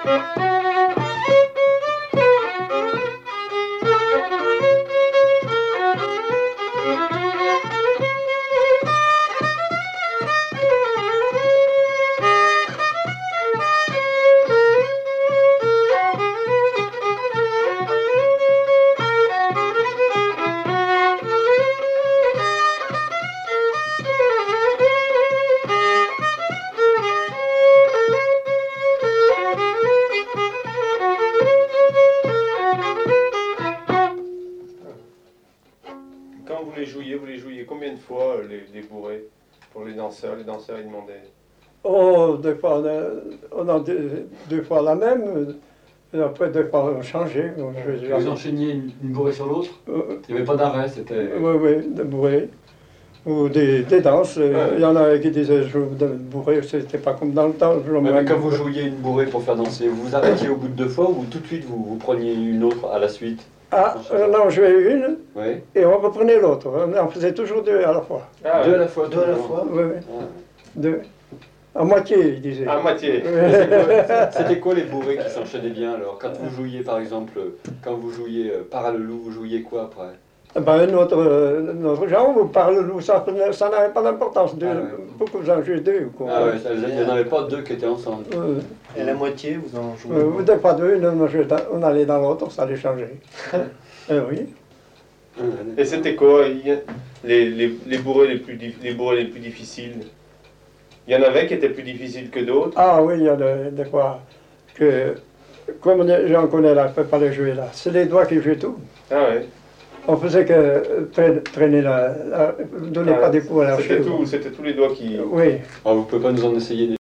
Quand vous les jouiez combien de fois les bourrées pour les danseurs? Les danseurs ils demandaient. Oh, des fois, on a deux fois la même, et après deux fois on changeait. Vous enchaîniez une bourrée sur l'autre? Il n'y avait pas d'arrêt, c'était... Oui, des bourrées. Ou des danses. Il y en avait qui disaient je vous donne une bourrée, c'était pas comme dans le temps. Mais quand vous jouiez une bourrée pour faire danser, vous vous arrêtiez au bout de 2 fois ou tout de suite vous preniez une autre à la suite? Ah, on en jouait une, oui. Et on reprenait l'autre. On faisait toujours deux à la fois. Ah, deux à la fois? Deux à la fois? Oui, oui. Ah. Deux. À moitié, il disait. À moitié. C'était quoi les bourrées qui s'enchaînaient bien alors? Quand vous jouiez par exemple, quand vous jouiez Parallelou, vous jouiez quoi après? Ben, notre genre, vous parlez loup, ça n'avait pas d'importance. Beaucoup en jouaient deux. Quoi. Ah ouais, il n'y en avait pas deux qui étaient ensemble. Et la moitié, vous en jouez? Vous n'avez pas deux, on allait dans l'autre, ça allait changer. Oui. Et c'était quoi les bourrées les plus difficiles? Il y en avait qui étaient plus difficiles que d'autres? Ah oui, il y a des fois que, comme j'en connais là, je ne peux pas les jouer là. C'est les doigts qui jouaient tout. Ah ouais. On faisait que traîner donner pas des coups à la cheville. C'était tous les doigts qui... Oui. Alors, vous ne pouvez pas nous en essayer